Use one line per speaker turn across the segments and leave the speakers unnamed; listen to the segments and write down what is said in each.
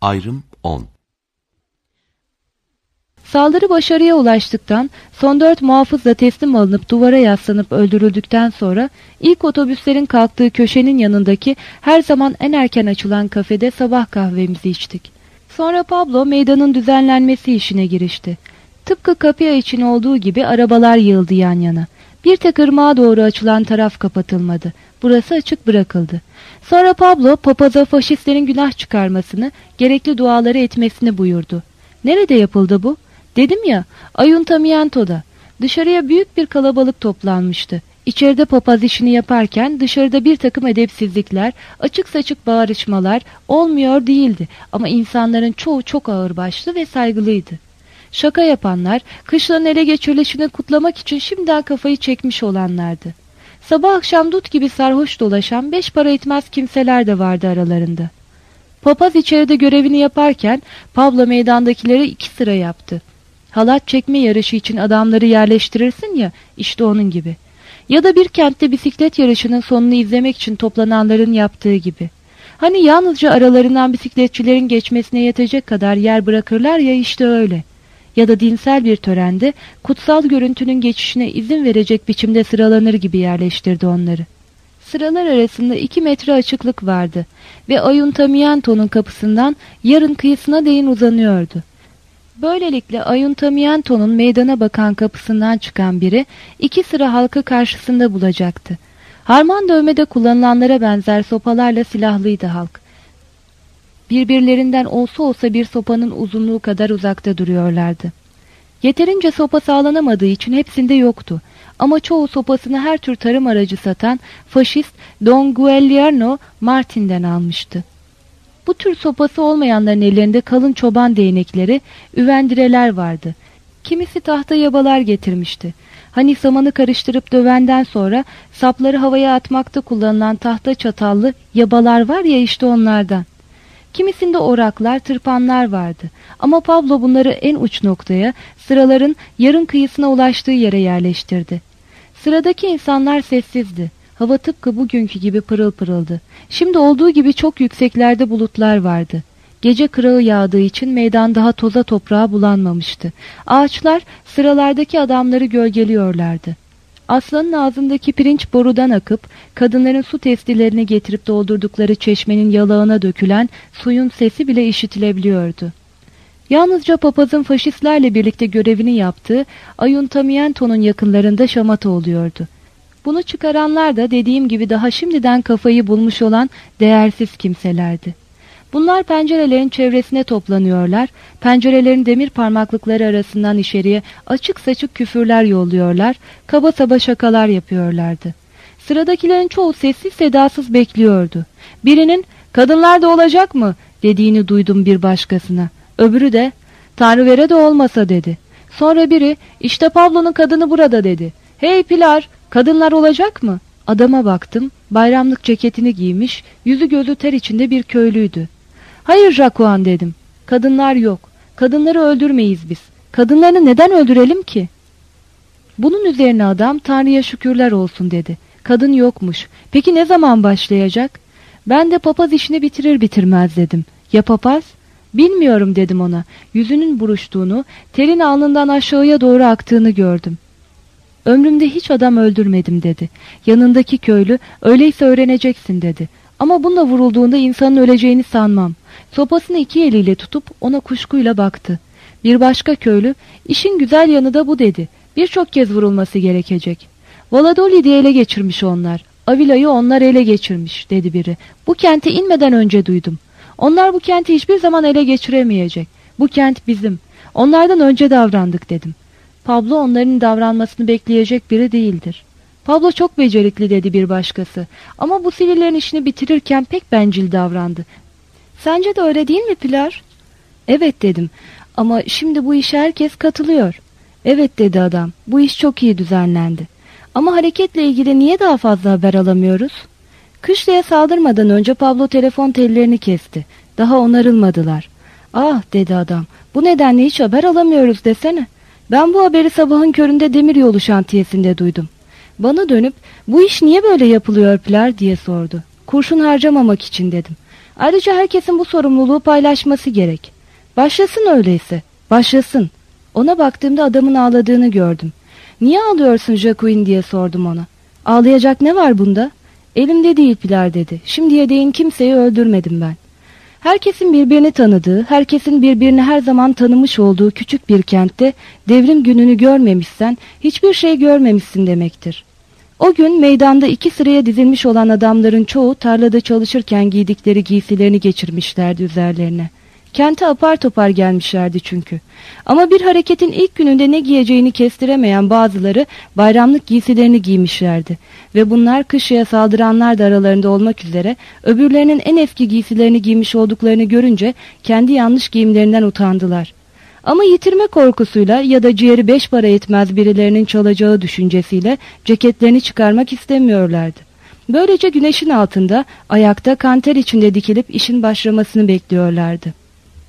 Ayrım 10.
Saldırı başarıya ulaştıktan, son 4 muhafız da teslim alınıp duvara yaslanıp öldürüldükten sonra ilk otobüslerin kalktığı köşenin yanındaki her zaman en erken açılan kafede sabah kahvemizi içtik. Sonra Pablo meydanın düzenlenmesi işine girişti. Tıpkı kapıya için olduğu gibi arabalar yığıldı yan yana. Bir tek ırmağa doğru açılan taraf kapatılmadı. Burası açık bırakıldı. Sonra Pablo papaza faşistlerin günah çıkarmasını, gerekli duaları etmesini buyurdu. Nerede yapıldı bu? Dedim ya, Ayuntamiento'da. Dışarıya büyük bir kalabalık toplanmıştı. İçeride papaz işini yaparken dışarıda bir takım edepsizlikler, açık saçık bağırışmalar olmuyor değildi. Ama insanların çoğu çok ağırbaşlı ve saygılıydı. Şaka yapanlar, kışlanın ele geçirilişini kutlamak için şimdiden kafayı çekmiş olanlardı. Sabah akşam dut gibi sarhoş dolaşan 5 para etmez kimseler de vardı aralarında. Papaz içeride görevini yaparken Pablo meydandakileri 2 sıra yaptı. Halat çekme yarışı için adamları yerleştirirsin ya, işte onun gibi. Ya da bir kentte bisiklet yarışının sonunu izlemek için toplananların yaptığı gibi. Hani yalnızca aralarından bisikletçilerin geçmesine yetecek kadar yer bırakırlar ya, işte öyle. Ya da dinsel bir törende kutsal görüntünün geçişine izin verecek biçimde sıralanır gibi yerleştirdi onları. Sıralar arasında 2 metre açıklık vardı ve Ayuntamiento'nun kapısından yarın kıyısına değin uzanıyordu. Böylelikle Ayuntamiento'nun meydana bakan kapısından çıkan biri 2 sıra halkı karşısında bulacaktı. Harman dövmede kullanılanlara benzer sopalarla silahlıydı halk. Birbirlerinden olsa bir sopanın uzunluğu kadar uzakta duruyorlardı. Yeterince sopa sağlanamadığı için hepsinde yoktu. Ama çoğu sopasını her tür tarım aracı satan faşist Don Guillermo Martin'den almıştı. Bu tür sopası olmayanların ellerinde kalın çoban değnekleri, üvendireler vardı. Kimisi tahta yabalar getirmişti. Hani samanı karıştırıp dövenden sonra sapları havaya atmakta kullanılan tahta çatallı yabalar var ya, işte onlardan. Kimisinde oraklar, tırpanlar vardı. Ama Pablo bunları en uç noktaya, sıraların yarın kıyısına ulaştığı yere yerleştirdi. Sıradaki insanlar sessizdi. Hava tıpkı bugünkü gibi pırıl pırıldı. Şimdi olduğu gibi çok yükseklerde bulutlar vardı. Gece kırağı yağdığı için meydan daha toza toprağa bulanmamıştı. Ağaçlar sıralardaki adamları gölgeliyorlardı. Aslanın ağzındaki pirinç borudan akıp, kadınların su testilerini getirip doldurdukları çeşmenin yalağına dökülen suyun sesi bile işitilebiliyordu. Yalnızca papazın faşistlerle birlikte görevini yaptığı Ayuntamiento'nun yakınlarında şamata oluyordu. Bunu çıkaranlar da dediğim gibi daha şimdiden kafayı bulmuş olan değersiz kimselerdi. Bunlar pencerelerin çevresine toplanıyorlar, pencerelerin demir parmaklıkları arasından içeriye açık saçık küfürler yolluyorlar, kaba saba şakalar yapıyorlardı. Sıradakilerin çoğu sessiz sedasız bekliyordu. Birinin "Kadınlar da olacak mı?" dediğini duydum bir başkasına. Öbürü de "Tanrıvere de olmasa" dedi. Sonra biri "İşte Pablo'nun kadını burada" dedi. "Hey Pilar, kadınlar olacak mı?" Adama baktım, bayramlık ceketini giymiş, yüzü gözü ter içinde bir köylüydü. "Hayır Jacuan" dedim. "Kadınlar yok. Kadınları öldürmeyiz biz. Kadınlarını neden öldürelim ki?" Bunun üzerine adam "Tanrı'ya şükürler olsun" dedi. Kadın yokmuş. Peki ne zaman başlayacak? Ben de papaz işini bitirir bitirmez dedim. Ya papaz? Bilmiyorum dedim ona. Yüzünün buruştuğunu, terin alnından aşağıya doğru aktığını gördüm. Ömrümde hiç adam öldürmedim dedi. Yanındaki köylü öyleyse öğreneceksin dedi. Ama bununla vurulduğunda insanın öleceğini sanmam. Sopasını 2 eliyle tutup ona kuşkuyla baktı. Bir başka köylü işin güzel yanı da bu dedi. Birçok kez vurulması gerekecek. Valladolid'i ele geçirmiş onlar. Avila'yı onlar ele geçirmiş dedi biri. Bu kente inmeden önce duydum. Onlar bu kenti hiçbir zaman ele geçiremeyecek. Bu kent bizim. Onlardan önce davrandık dedim. Pablo onların davranmasını bekleyecek biri değildir. Pablo çok becerikli dedi bir başkası. Ama bu sivillerin işini bitirirken pek bencil davrandı. Sence de öyle değil mi Pilar? Evet dedim. Ama şimdi bu işe herkes katılıyor. Evet dedi adam. Bu iş çok iyi düzenlendi. Ama hareketle ilgili niye daha fazla haber alamıyoruz? Kışlaya saldırmadan önce Pablo telefon tellerini kesti. Daha onarılmadılar. Ah dedi adam. Bu nedenle hiç haber alamıyoruz desene. Ben bu haberi sabahın köründe demiryolu şantiyesinde duydum. Bana dönüp bu iş niye böyle yapılıyor Pilar diye sordu. Kurşun harcamamak için dedim. Ayrıca herkesin bu sorumluluğu paylaşması gerek. Başlasın öyleyse. Başlasın. Ona baktığımda adamın ağladığını gördüm. Niye ağlıyorsun Jacqueline diye sordum ona. Ağlayacak ne var bunda? Elimde değil Pilar dedi. Şimdiye değin kimseyi öldürmedim ben. Herkesin birbirini tanıdığı, herkesin birbirini her zaman tanımış olduğu küçük bir kentte devrim gününü görmemişsen hiçbir şey görmemişsin demektir. O gün meydanda 2 sıraya dizilmiş olan adamların çoğu tarlada çalışırken giydikleri giysilerini geçirmişlerdi üzerlerine. Kente apar topar gelmişlerdi çünkü. Ama bir hareketin ilk gününde ne giyeceğini kestiremeyen bazıları bayramlık giysilerini giymişlerdi. Ve bunlar kışlaya saldıranlar da aralarında olmak üzere öbürlerinin en eski giysilerini giymiş olduklarını görünce kendi yanlış giyimlerinden utandılar. Ama yitirme korkusuyla ya da ciğeri 5 para etmez birilerinin çalacağı düşüncesiyle ceketlerini çıkarmak istemiyorlardı. Böylece güneşin altında ayakta kanter içinde dikilip işin başlamasını bekliyorlardı.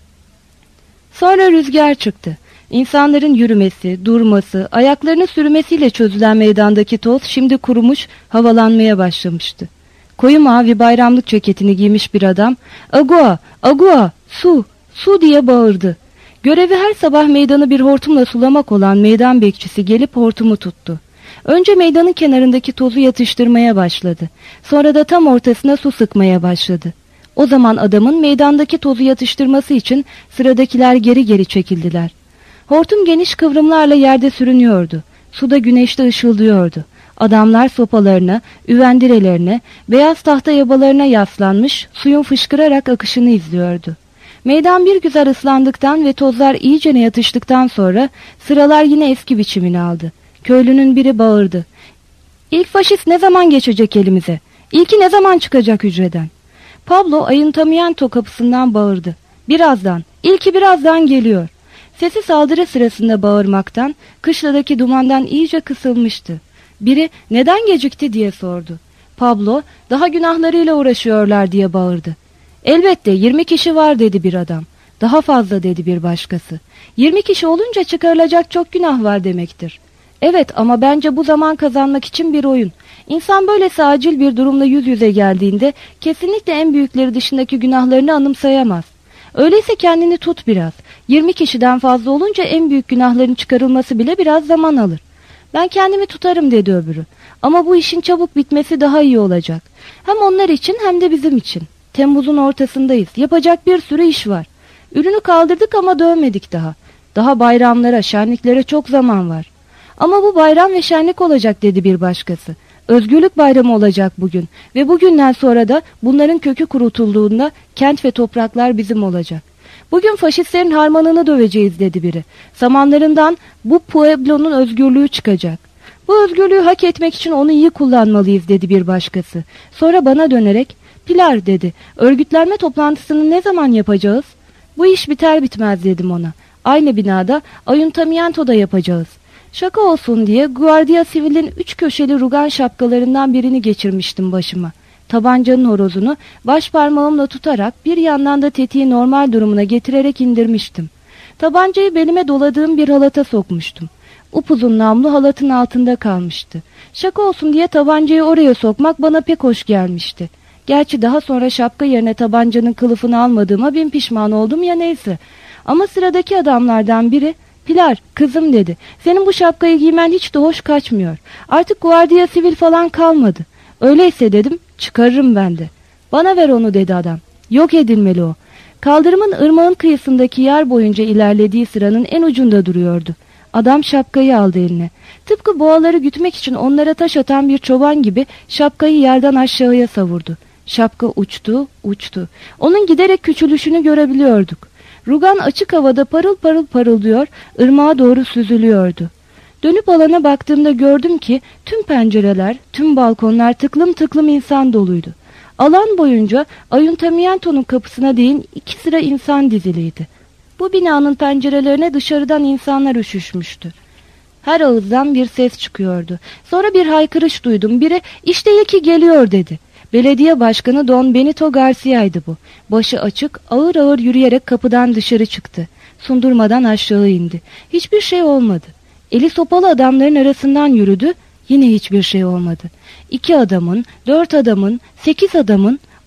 Sonra rüzgar çıktı. İnsanların yürümesi, durması, ayaklarını sürmesiyle çözülen meydandaki toz şimdi kurumuş, havalanmaya başlamıştı. Koyu mavi bayramlık ceketini giymiş bir adam, "Agua, agua, su, su" diye bağırdı. Görevi her sabah meydanı bir hortumla sulamak olan meydan bekçisi gelip hortumu tuttu. Önce meydanın kenarındaki tozu yatıştırmaya başladı. Sonra da tam ortasına su sıkmaya başladı. O zaman adamın meydandaki tozu yatıştırması için sıradakiler geri geri çekildiler. Hortum geniş kıvrımlarla yerde sürünüyordu. Suda güneşte ışıldıyordu. Adamlar sopalarına, üvendirelerine, beyaz tahta yabalarına yaslanmış, suyun fışkırarak akışını izliyordu. Meydan bir güzel ıslandıktan ve tozlar iyicene yatıştıktan sonra sıralar yine eski biçimini aldı. Köylünün biri bağırdı. "İlk faşist ne zaman geçecek elimize? İlki ne zaman çıkacak hücreden?" Pablo Ayuntamiento kapısından bağırdı. "Birazdan, ilki birazdan geliyor." Sesi saldırı sırasında bağırmaktan, kışladaki dumandan iyice kısılmıştı. Biri "Neden gecikti?" diye sordu. Pablo, "Daha günahlarıyla uğraşıyorlar" diye bağırdı. "Elbette 20 kişi var" dedi bir adam. "Daha fazla" dedi bir başkası. 20 kişi olunca çıkarılacak çok günah var demektir. "Evet, ama bence bu zaman kazanmak için bir oyun. İnsan böylesi acil bir durumla yüz yüze geldiğinde kesinlikle en büyükleri dışındaki günahlarını anımsayamaz. Öyleyse kendini tut biraz. 20 kişiden fazla olunca en büyük günahların çıkarılması bile biraz zaman alır." "Ben kendimi tutarım" dedi öbürü. "Ama bu işin çabuk bitmesi daha iyi olacak. Hem onlar için hem de bizim için. Temmuz'un ortasındayız. Yapacak bir sürü iş var. Ürünü kaldırdık ama dövmedik daha. Daha bayramlara, şenliklere çok zaman var." "Ama bu bayram ve şenlik olacak" dedi bir başkası. "Özgürlük bayramı olacak bugün ve bugünden sonra da bunların kökü kurutulduğunda kent ve topraklar bizim olacak. Bugün faşistlerin harmanını döveceğiz" dedi biri. "Samanlarından bu Pueblo'nun özgürlüğü çıkacak. Bu özgürlüğü hak etmek için onu iyi kullanmalıyız" dedi bir başkası. Sonra bana dönerek "Pilar" dedi, "örgütlenme toplantısını ne zaman yapacağız?" "Bu iş biter bitmez" dedim ona. "Aynı binada Ayuntamiento'da yapacağız." Şaka olsun diye Guardia Civil'in 3 köşeli rugan şapkalarından birini geçirmiştim başıma. Tabancanın horozunu baş parmağımla tutarak bir yandan da tetiği normal durumuna getirerek indirmiştim. Tabancayı belime doladığım bir halata sokmuştum. Upuzun namlu halatın altında kalmıştı. Şaka olsun diye tabancayı oraya sokmak bana pek hoş gelmişti. Gerçi daha sonra şapka yerine tabancanın kılıfını almadığıma bin pişman oldum ya neyse. Ama sıradaki adamlardan biri "Pilar, kızım" dedi, "senin bu şapkayı giymen hiç de hoş kaçmıyor. Artık Guardia Civil falan kalmadı." "Öyleyse" dedim, "çıkarırım ben de." "Bana ver onu" dedi adam. "Yok edilmeli o." Kaldırımın ırmağın kıyısındaki yer boyunca ilerlediği sıranın en ucunda duruyordu. Adam şapkayı aldı eline. Tıpkı boğaları gütmek için onlara taş atan bir çoban gibi şapkayı yerden aşağıya savurdu. Şapka uçtu, uçtu. Onun giderek küçülüşünü görebiliyorduk. Rugan açık havada parıl parıl parıldıyor, ırmağa doğru süzülüyordu. Dönüp alana baktığımda gördüm ki tüm pencereler, tüm balkonlar tıklım tıklım insan doluydu. Alan boyunca Ayuntamiento'nun kapısına değin 2 sıra insan diziliydi. Bu binanın pencerelerine dışarıdan insanlar üşüşmüştü. Her ağızdan bir ses çıkıyordu. Sonra bir haykırış duydum. Biri "İşte Yeki geliyor" dedi. Belediye başkanı Don Benito Garcia'ydı bu. Başı açık, ağır ağır yürüyerek kapıdan dışarı çıktı. Sundurmadan aşağı indi. Hiçbir şey olmadı. Eli sopalı adamların arasından yürüdü. Yine hiçbir şey olmadı. 2 adamın, 4 adamın, 8 adamın,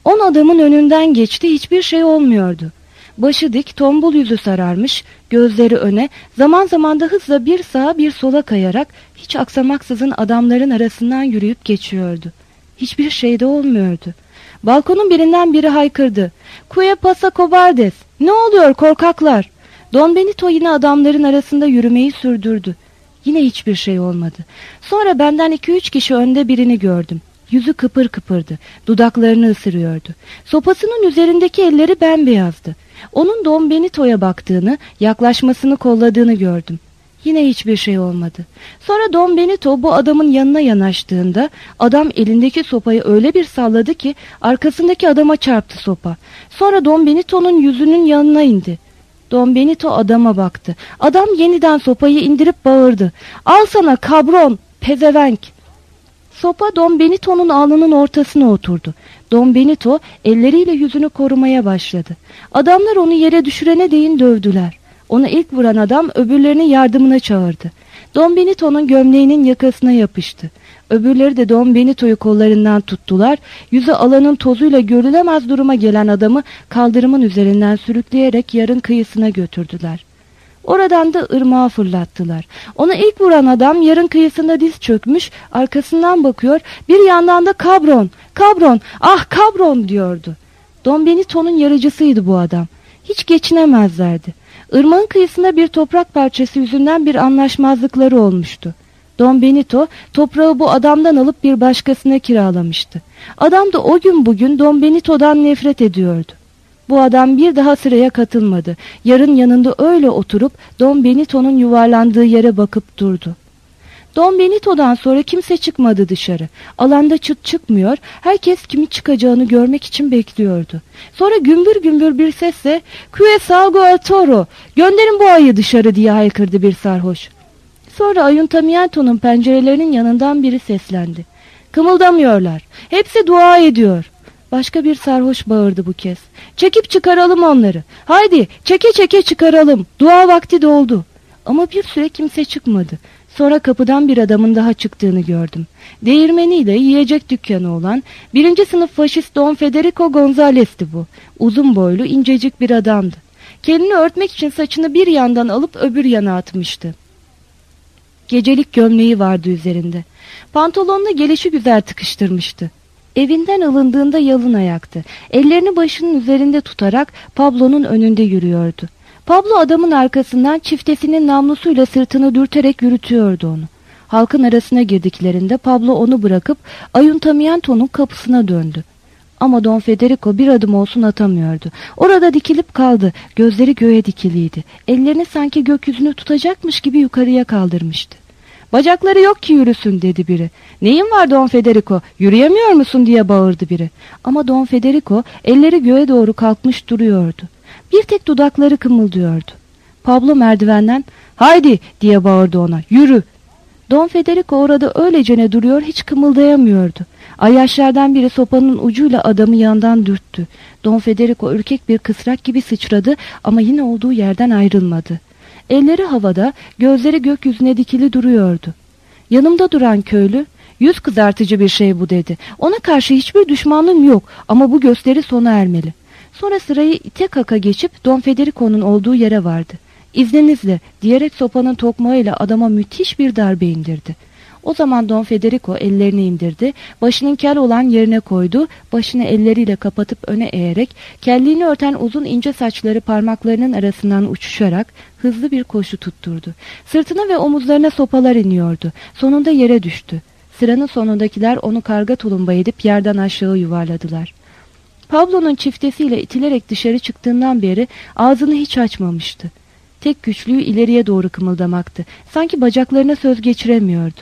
10 adamın önünden geçti, hiçbir şey olmuyordu. Başı dik, tombul yüzü sararmış, gözleri öne, zaman zaman da hızla bir sağa bir sola kayarak hiç aksamaksızın adamların arasından yürüyüp geçiyordu. Hiçbir şey de olmuyordu. Balkonun birinden biri haykırdı. "Qué pasa cobardes? Ne oluyor korkaklar?" Don Benito yine adamların arasında yürümeyi sürdürdü. Yine hiçbir şey olmadı. Sonra benden 2-3 kişi önde birini gördüm. Yüzü kıpır kıpırdı. Dudaklarını ısırıyordu. Sopasının üzerindeki elleri bembeyazdı. Onun Don Benito'ya baktığını, yaklaşmasını kolladığını gördüm. Yine hiçbir şey olmadı. Sonra Don Benito bu adamın yanına yanaştığında adam elindeki sopayı öyle bir salladı ki arkasındaki adama çarptı sopa. Sonra Don Benito'nun yüzünün yanına indi. Don Benito adama baktı. Adam yeniden sopayı indirip bağırdı. "Al sana kabron, pezevenk!" Sopa Don Benito'nun alnının ortasına oturdu. Don Benito elleriyle yüzünü korumaya başladı. Adamlar onu yere düşürene değin dövdüler. Onu ilk vuran adam öbürlerinin yardımına çağırdı. Don Benito'nun gömleğinin yakasına yapıştı. Öbürleri de Don Benito'yu kollarından tuttular. Yüzü alanın tozuyla görülemez duruma gelen adamı kaldırımın üzerinden sürükleyerek yarın kıyısına götürdüler. Oradan da ırmağa fırlattılar. Onu ilk vuran adam yarın kıyısında diz çökmüş, arkasından bakıyor, bir yandan da "Kabron, kabron, ah kabron!" diyordu. Don Benito'nun yarıcısıydı bu adam. Hiç geçinemezlerdi. Irmağın kıyısında bir toprak parçası yüzünden bir anlaşmazlıkları olmuştu. Don Benito toprağı bu adamdan alıp bir başkasına kiralamıştı. Adam da o gün bugün Don Benito'dan nefret ediyordu. Bu adam bir daha sıraya katılmadı. Yarın yanında öyle oturup Don Benito'nun yuvarlandığı yere bakıp durdu. Don Benito'dan sonra kimse çıkmadı dışarı. Alanda çıt çıkmıyor, herkes kimin çıkacağını görmek için bekliyordu. Sonra gümbür gümbür bir sesle "Qué salgo al toro, gönderin bu ayı dışarı!" diye haykırdı bir sarhoş. Sonra Ayuntamiento'nun pencerelerinin yanından biri seslendi. "Kımıldamıyorlar, hepsi dua ediyor." Başka bir sarhoş bağırdı bu kez. "Çekip çıkaralım onları. Haydi çeke çeke çıkaralım. Dua vakti doldu." Ama bir süre kimse çıkmadı. Sonra kapıdan bir adamın daha çıktığını gördüm. Değirmeniyle yiyecek dükkanı olan 1. sınıf faşist Don Federico Gonzalez'ti bu. Uzun boylu, incecik bir adamdı. Kendini örtmek için saçını bir yandan alıp öbür yana atmıştı. Gecelik gömleği vardı üzerinde. Pantolonla gelişigüzel tıkıştırmıştı. Evinden alındığında yalın ayaktı. Ellerini başının üzerinde tutarak Pablo'nun önünde yürüyordu. Pablo adamın arkasından çiftesinin namlusuyla sırtını dürterek yürütüyordu onu. Halkın arasına girdiklerinde Pablo onu bırakıp Ayuntamiento'nun kapısına döndü. Ama Don Federico bir adım olsun atamıyordu. Orada dikilip kaldı. Gözleri göğe dikiliydi. Ellerini sanki gökyüzünü tutacakmış gibi yukarıya kaldırmıştı. "Bacakları yok ki yürüsün," dedi biri. "Neyin var Don Federico, yürüyemiyor musun?" diye bağırdı biri. Ama Don Federico elleri göğe doğru kalkmış duruyordu. Bir tek dudakları kımıldıyordu. Pablo merdivenden "Haydi!" diye bağırdı ona. "Yürü!" Don Federico orada öylecene duruyor, hiç kımıldayamıyordu. Ayyaşlardan biri sopanın ucuyla adamı yandan dürttü. Don Federico ürkek bir kısrak gibi sıçradı ama yine olduğu yerden ayrılmadı. Elleri havada, gözleri gökyüzüne dikili duruyordu. Yanımda duran köylü, "Yüz kızartıcı bir şey bu," dedi. "Ona karşı hiçbir düşmanlığım yok ama bu gösteri sona ermeli." Sonra sırayı ite kaka geçip Don Federico'nun olduğu yere vardı. "İzninizle," diyerek sopanın tokmağıyla adama müthiş bir darbe indirdi. O zaman Don Federico ellerini indirdi, başının kel olan yerine koydu, başını elleriyle kapatıp öne eğerek, kelliğini örten uzun ince saçları parmaklarının arasından uçuşarak hızlı bir koşu tutturdu. Sırtına ve omuzlarına sopalar iniyordu. Sonunda yere düştü. Sıranın sonundakiler onu karga tulumba edip yerden aşağı yuvarladılar. Pablo'nun çiftesiyle itilerek dışarı çıktığından beri ağzını hiç açmamıştı. Tek güçlüğü ileriye doğru kımıldamaktı. Sanki bacaklarına söz geçiremiyordu.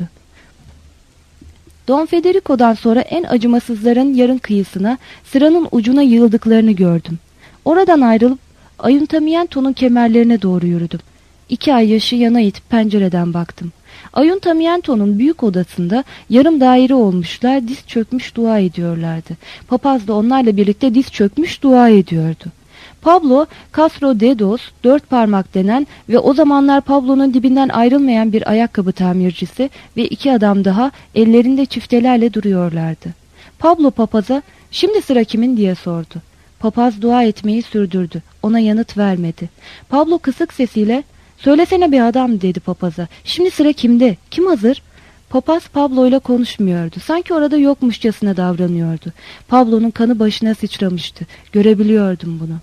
Don Federico'dan sonra en acımasızların yarın kıyısına, sıranın ucuna yığıldıklarını gördüm. Oradan ayrılıp Ayuntamiento'nun kemerlerine doğru yürüdüm. 2 ay yaşı yana itip pencereden baktım. Ayuntamiento'nun büyük odasında yarım daire olmuşlar, diz çökmüş dua ediyorlardı. Papaz da onlarla birlikte diz çökmüş dua ediyordu. Pablo, Castro Dedos, 4 parmak denen ve o zamanlar Pablo'nun dibinden ayrılmayan bir ayakkabı tamircisi ve 2 adam daha ellerinde çiftelerle duruyorlardı. Pablo papaza, Şimdi sıra kimin diye sordu. Papaz dua etmeyi sürdürdü. Ona yanıt vermedi. Pablo kısık sesiyle söylesene bir adam dedi papaza. Şimdi sıra kimde? Kim hazır? Papaz Pablo ile konuşmuyordu. Sanki orada yokmuşçasına davranıyordu. Pablo'nun kanı başına sıçramıştı. Görebiliyordum bunu.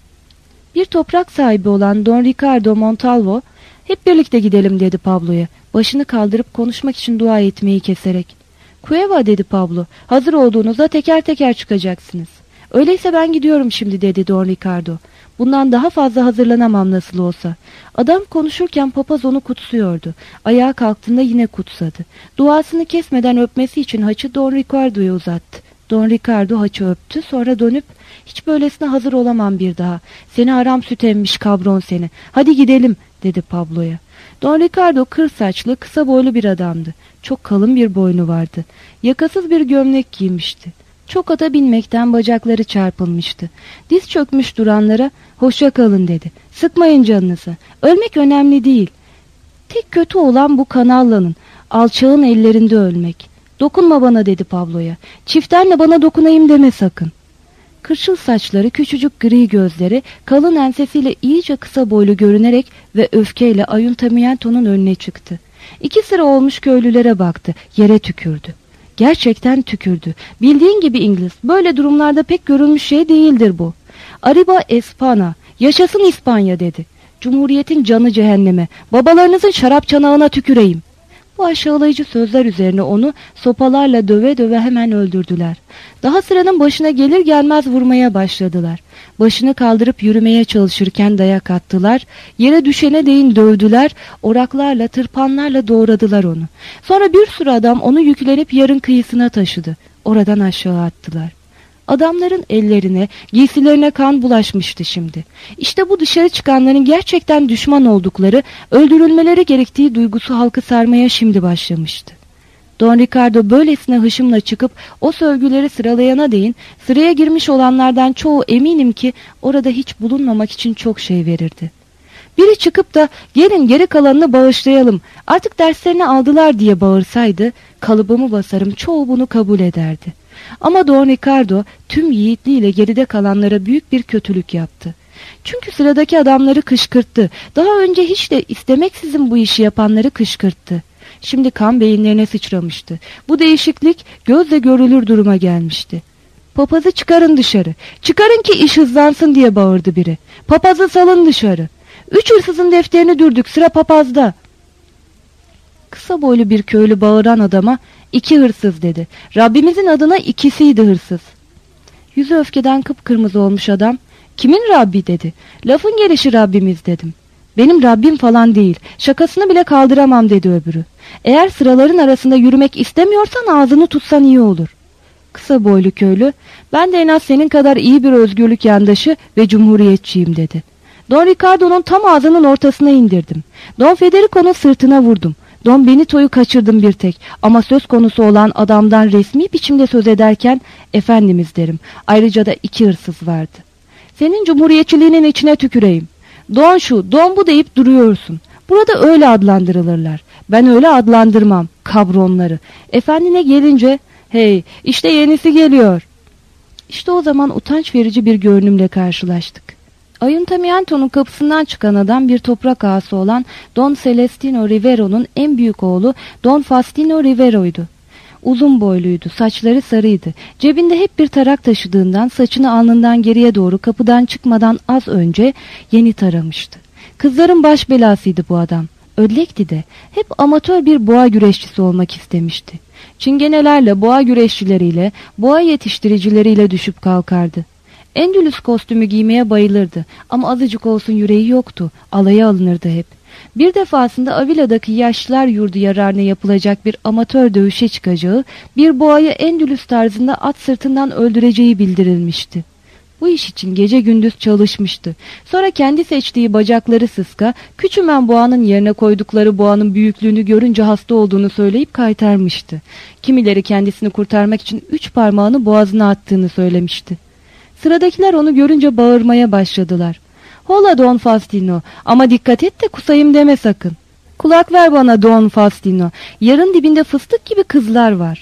Bir toprak sahibi olan Don Ricardo Montalvo, hep birlikte gidelim dedi Pablo'ya. Başını kaldırıp konuşmak için dua etmeyi keserek. Cueva dedi Pablo. Hazır olduğunuzda teker teker çıkacaksınız. Öyleyse ben gidiyorum şimdi dedi Don Ricardo. Bundan daha fazla hazırlanamam nasıl olsa. Adam konuşurken papaz onu kutsuyordu. Ayağa kalktığında yine kutsadı. Duasını kesmeden öpmesi için haçı Don Ricardo'ya uzattı. Don Ricardo haçı öptü, sonra dönüp hiç böylesine hazır olamam bir daha. Seni haram süt emmiş kabron seni. Hadi gidelim dedi Pablo'ya. Don Ricardo kır saçlı, kısa boylu bir adamdı. Çok kalın bir boynu vardı. Yakasız bir gömlek giymişti. Çok ata binmekten bacakları çarpılmıştı. Diz çökmüş duranlara hoşça kalın dedi. Sıkmayın canınızı. Ölmek önemli değil. Tek kötü olan bu kanallanın, alçağın ellerinde ölmek. Dokunma bana dedi Pablo'ya. Çiftenle bana dokunayım deme sakın. Kırçıl saçları, küçücük gri gözleri, kalın ensesiyle iyice kısa boylu görünerek ve öfkeyle Ayuntamiento'nun önüne çıktı. 2 sıra olmuş köylülere baktı, yere tükürdü. Gerçekten tükürdü. Bildiğin gibi İngiliz, böyle durumlarda pek görülmüş şey değildir bu. Arriba Espana, yaşasın İspanya dedi. Cumhuriyetin canı cehenneme, babalarınızın şarap çanağına tüküreyim. Bu aşağılayıcı sözler üzerine onu sopalarla döve döve hemen öldürdüler. Daha sıranın başına gelir gelmez vurmaya başladılar. Başını kaldırıp yürümeye çalışırken dayak attılar. Yere düşene değin dövdüler. Oraklarla, tırpanlarla doğradılar onu. Sonra bir sürü adam onu yüklenip yarın kıyısına taşıdı. Oradan aşağı attılar. Adamların ellerine, giysilerine kan bulaşmıştı şimdi. İşte bu dışarı çıkanların gerçekten düşman oldukları, öldürülmeleri gerektiği duygusu halkı sarmaya şimdi başlamıştı. Don Ricardo böylesine hışımla çıkıp o sövgüleri sıralayana değin, sıraya girmiş olanlardan çoğu eminim ki orada hiç bulunmamak için çok şey verirdi. Biri çıkıp da gelin geri kalanını bağışlayalım, artık derslerini aldılar diye bağırsaydı, kalıbımı basarım çoğu bunu kabul ederdi. Ama Don Ricardo tüm yiğitliğiyle geride kalanlara büyük bir kötülük yaptı. Çünkü sıradaki adamları kışkırttı. Daha önce hiç de istemeksizin bu işi yapanları kışkırttı. Şimdi kan beyinlerine sıçramıştı. Bu değişiklik gözle görülür duruma gelmişti. Papazı çıkarın dışarı. Çıkarın ki iş hızlansın diye bağırdı biri. Papazı salın dışarı. 3 hırsızın defterini dürdük, sıra papazda. Kısa boylu bir köylü bağıran adama 2 hırsız dedi. Rabbimizin adına ikisiydi hırsız. Yüzü öfkeden kıpkırmızı olmuş adam, kimin Rabbi dedi. Lafın gelişi Rabbimiz dedim. Benim Rabbim falan değil, şakasını bile kaldıramam dedi öbürü. Eğer sıraların arasında yürümek istemiyorsan ağzını tutsan iyi olur. Kısa boylu köylü, ben de en az senin kadar iyi bir özgürlük yandaşı ve cumhuriyetçiyim dedi. Don Ricardo'nun tam ağzının ortasına indirdim. Don Federico'nun sırtına vurdum. Don Benito'yu kaçırdım bir tek ama söz konusu olan adamdan resmi biçimde söz ederken efendimiz derim. Ayrıca da 2 hırsız vardı. Senin cumhuriyetçiliğinin içine tüküreyim. Don şu, don bu deyip duruyorsun. Burada öyle adlandırılırlar. Ben öyle adlandırmam kabronları. Efendine gelince hey işte yenisi geliyor. İşte o zaman utanç verici bir görünümle karşılaştık. Ayuntamiento'nun kapısından çıkan adam bir toprak ağası olan Don Celestino Rivero'nun en büyük oğlu Don Faustino Rivero'ydu. Uzun boyluydu, saçları sarıydı. Cebinde hep bir tarak taşıdığından saçını alnından geriye doğru kapıdan çıkmadan az önce yeni taramıştı. Kızların baş belasıydı bu adam. Ödlekti de hep amatör bir boğa güreşçisi olmak istemişti. Çingenelerle, boğa güreşçileriyle, boğa yetiştiricileriyle düşüp kalkardı. Endülüs kostümü giymeye bayılırdı ama azıcık olsun yüreği yoktu, alaya alınırdı hep. Bir defasında Avila'daki yaşlılar yurdu yararına yapılacak bir amatör dövüşe çıkacağı, bir boğayı Endülüs tarzında at sırtından öldüreceği bildirilmişti. Bu iş için gece gündüz çalışmıştı. Sonra kendi seçtiği bacakları sıska, küçümen boğanın yerine koydukları boğanın büyüklüğünü görünce hasta olduğunu söyleyip kaytarmıştı. Kimileri kendisini kurtarmak için 3 parmağını boğazına attığını söylemişti. Sıradakiler onu görünce bağırmaya başladılar. Hola Don Faustino, ama dikkat et de kusayım deme sakın. Kulak ver bana Don Faustino, yarın dibinde fıstık gibi kızlar var.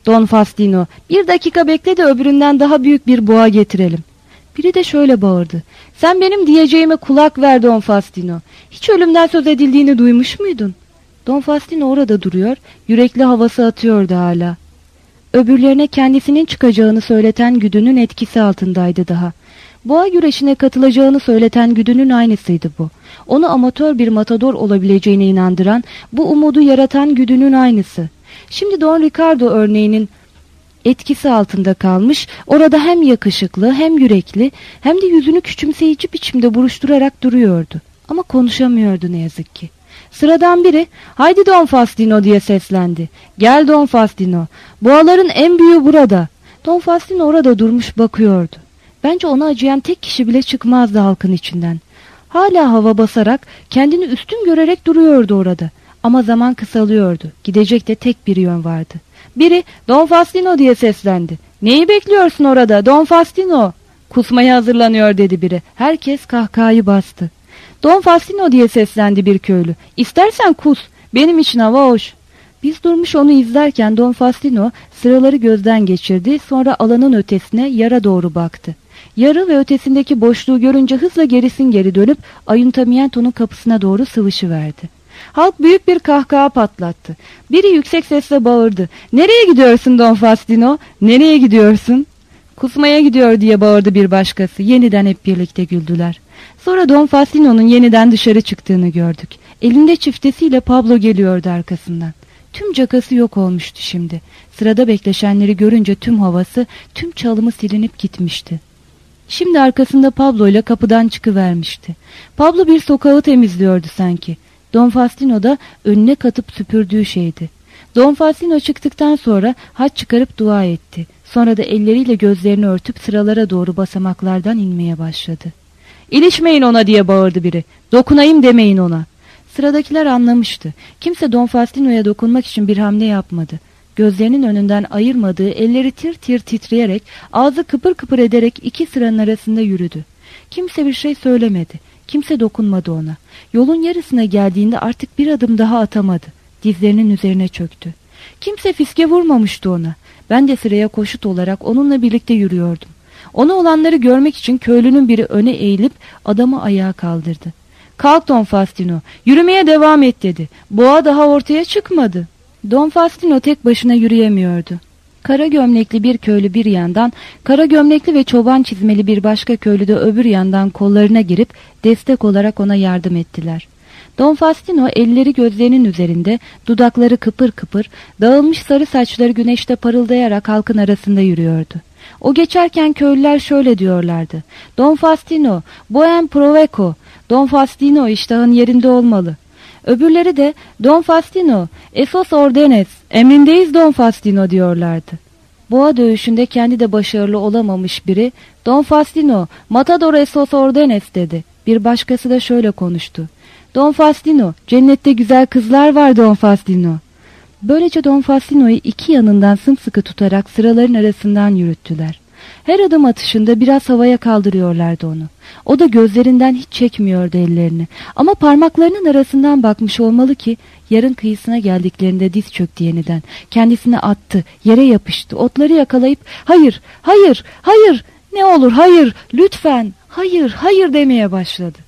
Don Faustino, bir dakika bekle de öbüründen daha büyük bir boğa getirelim. Biri de şöyle bağırdı. Sen benim diyeceğime kulak ver Don Faustino. Hiç ölümden söz edildiğini duymuş muydun? Don Faustino orada duruyor, yürekli havası atıyordu hala. Öbürlerine kendisinin çıkacağını söyleten güdünün etkisi altındaydı daha. Boğa güreşine katılacağını söyleten güdünün aynısıydı bu. Onu amatör bir matador olabileceğine inandıran, bu umudu yaratan güdünün aynısı. Şimdi Don Ricardo örneğinin etkisi altında kalmış, orada hem yakışıklı hem yürekli hem de yüzünü küçümseyici biçimde buruşturarak duruyordu. Ama konuşamıyordu ne yazık ki. Sıradan biri, haydi Don Faustino diye seslendi. Gel Don Faustino, boğaların en büyüğü burada. Don Faustino orada durmuş bakıyordu. Bence ona acıyan tek kişi bile çıkmazdı halkın içinden. Hala hava basarak, kendini üstün görerek duruyordu orada. Ama zaman kısalıyordu. Gidecek de tek bir yön vardı. Biri, Don Faustino diye seslendi. Neyi bekliyorsun orada Don Faustino? Kusmaya hazırlanıyor dedi biri. Herkes kahkahayı bastı. Don Faustino diye seslendi bir köylü. İstersen kus, benim için hava hoş. Biz durmuş onu izlerken Don Faustino sıraları gözden geçirdi, sonra alanın ötesine yara doğru baktı. Yarı ve ötesindeki boşluğu görünce hızla gerisin geri dönüp Ayuntamiento'nun kapısına doğru sıvışıverdi. Halk büyük bir kahkaha patlattı. Biri yüksek sesle bağırdı. Nereye gidiyorsun Don Faustino? Nereye gidiyorsun? Kusmaya gidiyor diye bağırdı bir başkası. Yeniden hep birlikte güldüler. Sonra Don Faustino'nun yeniden dışarı çıktığını gördük. Elinde çiftesiyle Pablo geliyordu arkasından. Tüm cakası yok olmuştu şimdi. Sırada bekleşenleri görünce tüm havası, tüm çalımı silinip gitmişti. Şimdi arkasında Pablo ile kapıdan çıkıvermişti. Pablo bir sokağı temizliyordu sanki. Don Faustino da önüne katıp süpürdüğü şeydi. Don Faustino çıktıktan sonra haç çıkarıp dua etti. Sonra da elleriyle gözlerini örtüp sıralara doğru basamaklardan inmeye başladı. İlişmeyin ona diye bağırdı biri. Dokunayım demeyin ona. Sıradakiler anlamıştı. Kimse Don Faustino'ya dokunmak için bir hamle yapmadı. Gözlerinin önünden ayırmadığı elleri tir tir titreyerek, ağzı kıpır kıpır ederek iki sıranın arasında yürüdü. Kimse bir şey söylemedi. Kimse dokunmadı ona. Yolun yarısına geldiğinde artık bir adım daha atamadı. Dizlerinin üzerine çöktü. Kimse fiske vurmamıştı ona. Ben de sıraya koşut olarak onunla birlikte yürüyordum. Ona olanları görmek için köylünün biri öne eğilip adamı ayağa kaldırdı. Kalk Don Faustino, yürümeye devam et dedi. Boğa daha ortaya çıkmadı. Don Faustino tek başına yürüyemiyordu. Kara gömlekli bir köylü bir yandan, kara gömlekli ve çoban çizmeli bir başka köylü de öbür yandan kollarına girip destek olarak ona yardım ettiler. Don Faustino elleri gözlerinin üzerinde, dudakları kıpır kıpır, dağılmış sarı saçları güneşte parıldayarak halkın arasında yürüyordu. O geçerken köylüler şöyle diyorlardı. Don Faustino, buen provecho, Don Faustino iştahın yerinde olmalı. Öbürleri de Don Faustino, esos ordenes, emrindeyiz Don Faustino diyorlardı. Boğa dövüşünde kendi de başarılı olamamış biri, Don Faustino, matador esos ordenes dedi. Bir başkası da şöyle konuştu. Don Faustino, cennette güzel kızlar var Don Faustino. Böylece Don Faustino'yu iki yanından sımsıkı tutarak sıraların arasından yürüttüler. Her adım atışında biraz havaya kaldırıyorlardı onu. O da gözlerinden hiç çekmiyordu ellerini. Ama parmaklarının arasından bakmış olmalı ki yarın kıyısına geldiklerinde diz çöktü yeniden. Kendisini attı, yere yapıştı, otları yakalayıp hayır, hayır, hayır, ne olur hayır, lütfen, hayır, hayır demeye başladı.